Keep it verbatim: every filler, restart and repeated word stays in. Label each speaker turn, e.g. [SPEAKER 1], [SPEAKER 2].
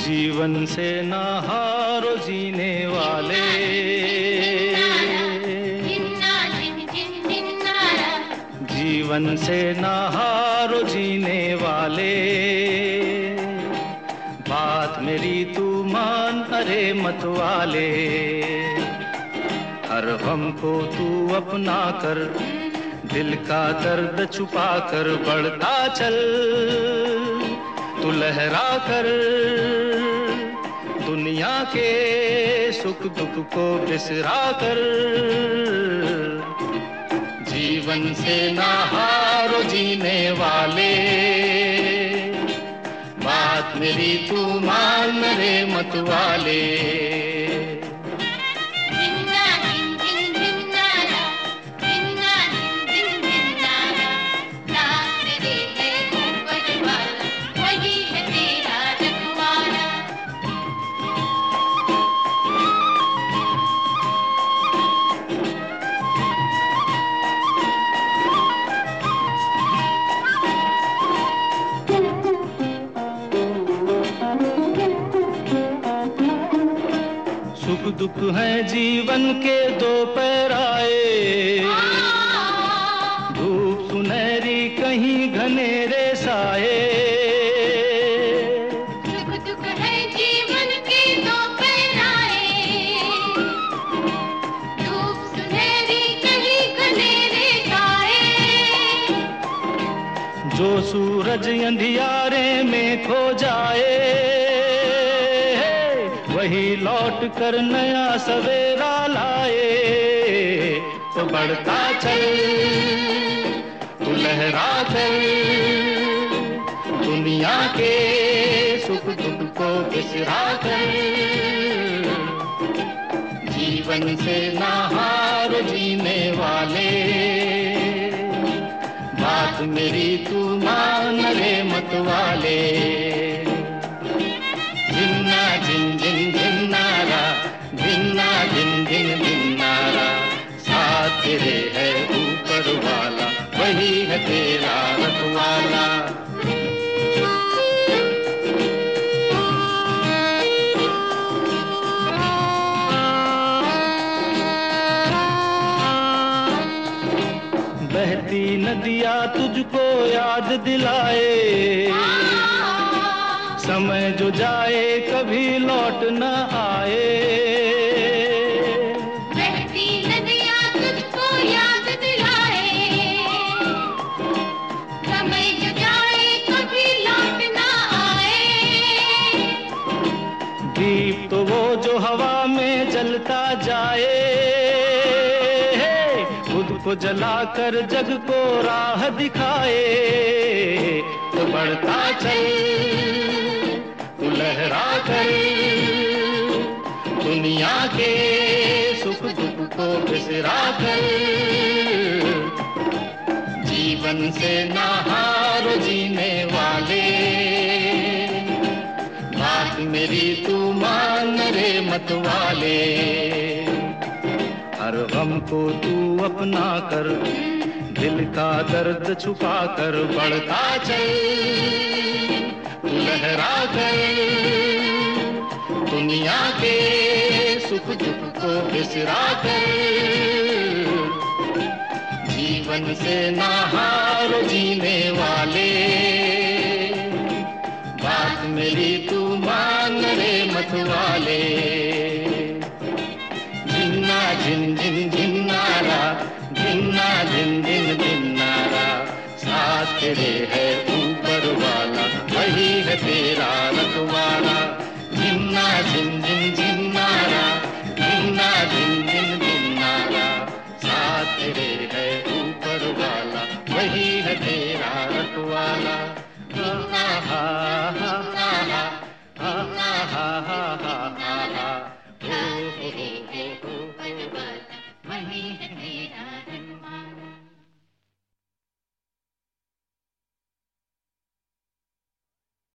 [SPEAKER 1] जीवन से ना हारो जीने वाले, जीवन से ना हारो जीने वाले। बात मेरी तू मान अरे मत वाले, हर गम को तू अपना कर, दिल का दर्द छुपा कर बढ़ता चल, तू लहरा कर दुनिया के सुख दुख को बिसरा कर। जीवन से ना हारो जीने वाले, बात मेरी तू मान रे मत वाले। सुख दुख है जीवन के दो पैराए, धूप सुनहरी कहीं घनेरे साए।
[SPEAKER 2] सुख दुख है जीवन के दो पैराए, धूप सुनहरी कहीं घनेरे साए।
[SPEAKER 1] जो सूरज अंधियारे में खो जाए, वही लौट कर नया सवेरा लाए। तो बढ़ता चल तू लहरा कर दुनिया के सुख दुख को बिसरा कर। जीवन से ना हार जीने वाले, बात मेरी तू मान रे मत वाले। जिन्ना जिन जिन जिन्नारा, जिन्ना जिन जिन जिन्नारा, साथ तेरे है ऊपर वाला, वही है तेरा रखवाला। बहती नदियाँ तुझको याद दिलाए, समय जो जाए कभी लौट न आए।
[SPEAKER 2] बहती नदियाँ तुझको याद दिलाए, समय जो जाए कभी लौट न आए।
[SPEAKER 1] दीप तो वो जो हवा में जलता जाए, खुद को जलाकर जग को राह दिखाए। तो बढ़ता चल तू लहरा कर दुनिया के सुख दुख को बिसरा कर। जीवन से ना हारो जीने वाले, बात मेरी तू मान रे मत वाले। हर गम को तू अपना कर, दिल का दर्द छुपा कर बढ़ता चल, तू लहरा कर दुनिया के सुख दुख को बिसरा कर। जीवन से ना हारो जीने वाले, बात मेरी तू मान रे मत वाले। जिन्ना जिन जिन जिन्नारा, जिन्ना जिन जिन जिन्नारा, साथ तेरे है ऊपर वाला, वही है तेरा रखवाला।